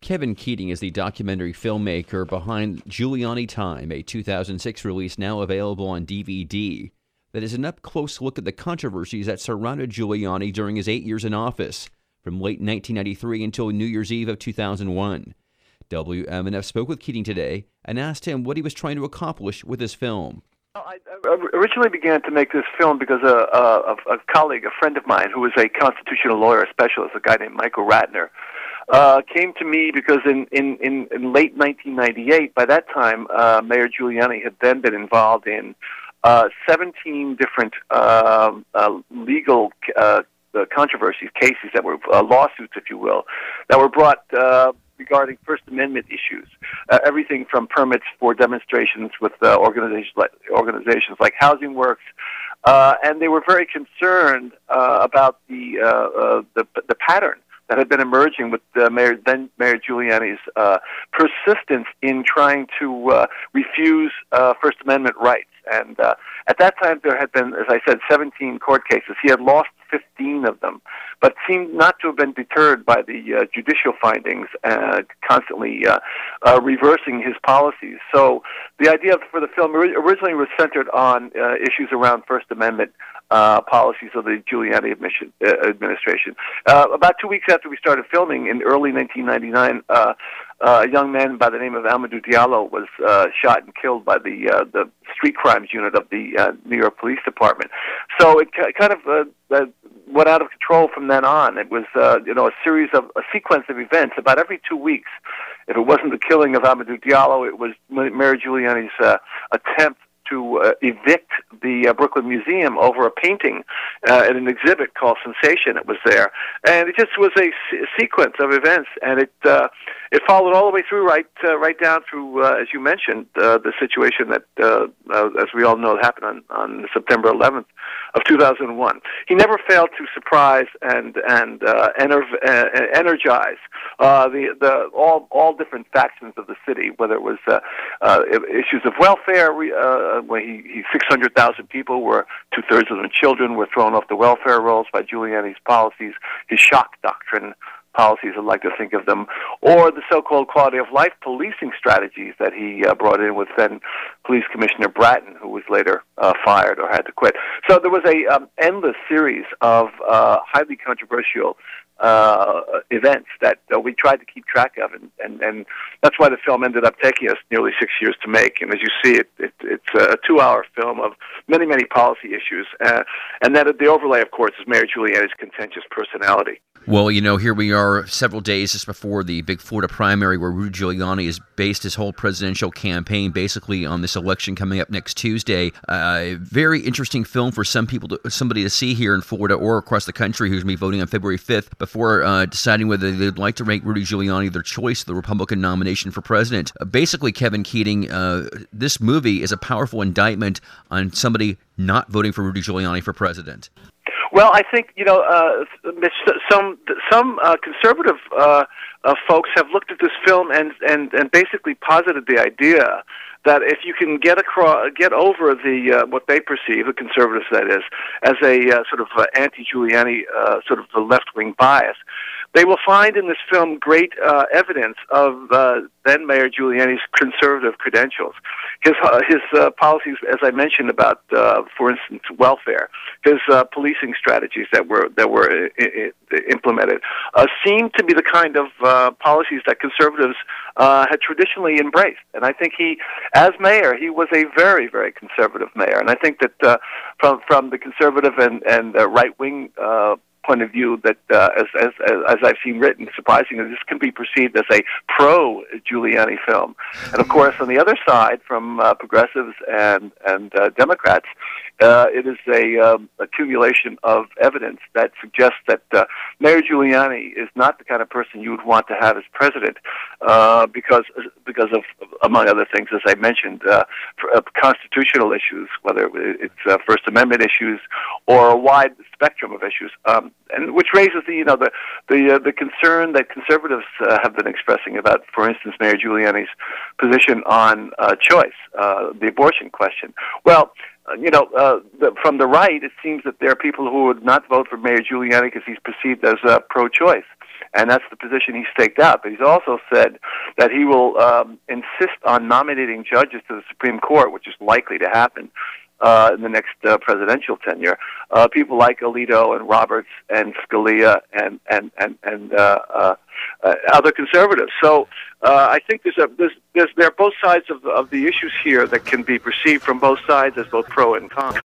Kevin Keating is the documentary filmmaker behind Giuliani Time, a 2006 release now available on DVD that is an up-close look at the controversies that surrounded Giuliani during his 8 years in office, from late 1993 until New Year's Eve of 2001. WMNF spoke with Keating today and asked him what he was trying to accomplish with his film. I originally began to make this film because a colleague, a friend of mine, who was a constitutional lawyer specialist, a guy named Michael Ratner, came to me because in late 1998, by that time, Mayor Giuliani had then been involved in 17 different legal controversies, cases that were lawsuits, if you will, that were brought regarding First Amendment issues, everything from permits for demonstrations with organizations like Housing Works, and they were very concerned about the pattern that had been emerging with then Mayor Giuliani's persistence in trying to refuse First Amendment rights. And at that time, there had been, as I said, 17 court cases. He had lost 15 of them, but seemed not to have been deterred by the judicial findings, constantly reversing his policies. So the idea for the film originally was centered on issues around First Amendment policies of the Giuliani administration. About 2 weeks after we started filming, in early 1999, a young man by the name of Amadou Diallo was shot and killed by the street crimes unit of the New York Police Department. So it kind of went out of control from then on. It was a sequence of events about every 2 weeks. If it wasn't the killing of Amadou Diallo, it was Mayor Giuliani's attempt to evict the Brooklyn Museum over a painting at an exhibit called Sensation that was there. And it just was a sequence of events, and it followed all the way through, right down through, as you mentioned, the situation that, as we all know, happened on September 11th of 2001. He never failed to surprise and energize all different factions of the city, whether it was issues of welfare, where 600,000 people were, two-thirds of them children, were thrown off the welfare rolls by Giuliani's policies, his shock doctrine policies, I'd like to think of them, or the so-called quality of life policing strategies that he brought in with then Police Commissioner Bratton, who was later fired or had to quit. So there was a endless series of highly controversial events that we tried to keep track of, and that's why the film ended up taking us nearly 6 years to make. And as you see, it's a 2-hour film of many, many policy issues, and then the overlay, of course, is Mayor Giuliani's contentious personality. Well, here we are several days just before the big Florida primary where Rudy Giuliani has based his whole presidential campaign basically on this election coming up next Tuesday. Very interesting film for somebody to see here in Florida or across the country who's going to be voting on February 5th before deciding whether they'd like to make Rudy Giuliani their choice, the Republican nomination for president. Basically, Kevin Keating, this movie is a powerful indictment on somebody not voting for Rudy Giuliani for president. Well, I think some conservative folks have looked at this film and basically posited the idea that if you can get over the what they perceive, the conservatives that is, as a sort of anti-Giuliani sort of the left-wing bias, they will find in this film great evidence of then Mayor Giuliani's conservative credentials. His policies, as I mentioned, about, for instance, welfare, his policing strategies that were implemented, seemed to be the kind of policies that conservatives had traditionally embraced. And I think as mayor, he was a very, very conservative mayor. And I think that from the conservative and right-wing point of view, that as I've seen written, surprisingly, this can be perceived as a pro-Giuliani film. And of course, on the other side, from progressives and Democrats, it is a accumulation of evidence that suggests that Mayor Giuliani is not the kind of person you would want to have as president, because of, among other things, as I mentioned, constitutional issues, whether it's First Amendment issues or a wide spectrum of issues, and which raises the concern that conservatives have been expressing about, for instance, Mayor Giuliani's position on choice, the abortion question. Well, from the right, it seems that there are people who would not vote for Mayor Giuliani because he's perceived as pro-choice. and that's the position he staked out. But he's also said that he will insist on nominating judges to the Supreme Court, which is likely to happen in the next presidential tenure. People like Alito and Roberts and Scalia and other conservatives. So I think there are both sides of the issues here that can be perceived from both sides as both pro and con.